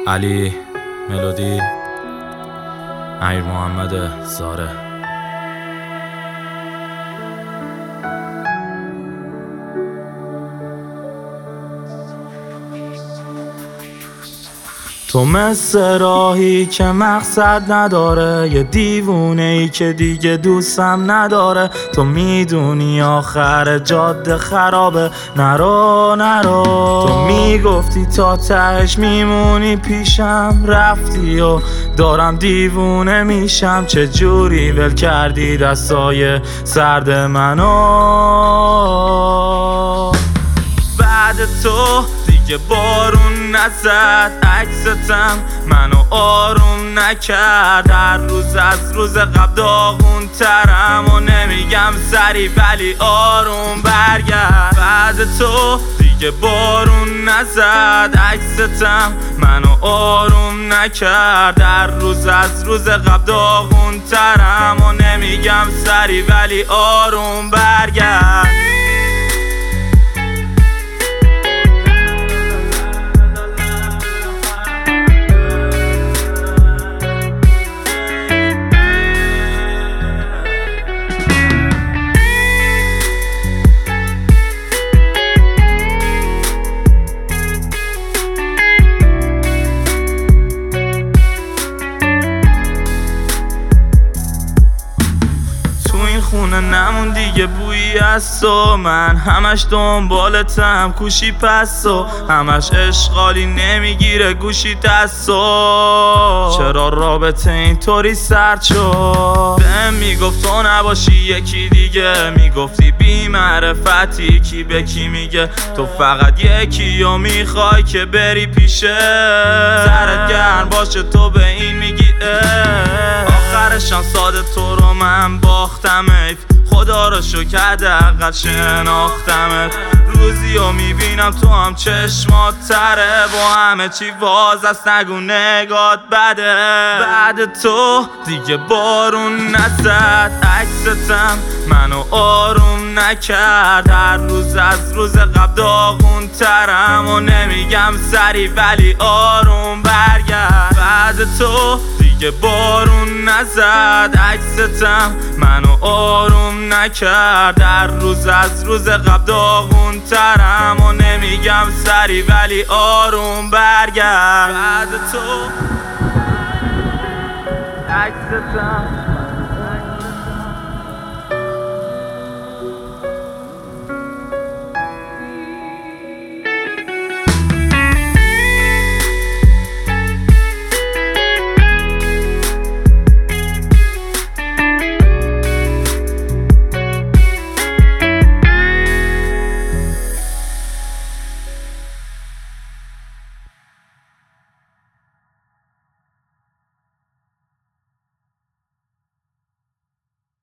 علی ملودی، امیر محمد زاره. تو مثل راهی که مقصد نداره، یه دیوونه ای که دیگه دوستم نداره. تو میدونی آخر جاده خرابه، نرو تو میگفتی تا تهش میمونی پیشم، رفتی و دارم دیوونه میشم. چه جوری ول کردی دستای سرد منو؟ بعد تو دیگه بارون نزد، عکستم منو آروم نکرد. هر روز از روز قبل داغون ترم و نمیگم سری ولی آروم برگرد. بعد تو دیگه بارون نزد، عکستم منو آروم نکرد. هر روز از روز قبل داغون ترم و نمیگم سری ولی آروم برگرد. خونه نمون دیگه بویی از تو، من همش دنبالتم کوشی پس و همش اشغالی نمیگیره گوشی دستو. چرا رابطه اینطوری سرد شد؟ بهم میگفت تو نباشی یکی دیگه، میگفتی بی معرفتی کی به کی میگه. تو فقط یکی و میخوای که بری پیشه، سرت گرم باشه تو به این میگی آخرشم ساده تو رو من باختمت. خدا رو شکر حداقل شناختمت. روزی رو میبینم تو هم چشمات تره، با همه چی واز است نگو نگات بده. بعد تو دیگه بارون نزد، عکستم منو آروم نکرد. هر روز از روز قبل داغون ترم و نمیگم سری ولی آروم برگرد. بعد تو دیگه بارون نزد، عکستم منو آروم نکرد. هر روز از روز قبل داغون ترم و نمیگم سری ولی آروم برگرد. بعد تو عکستم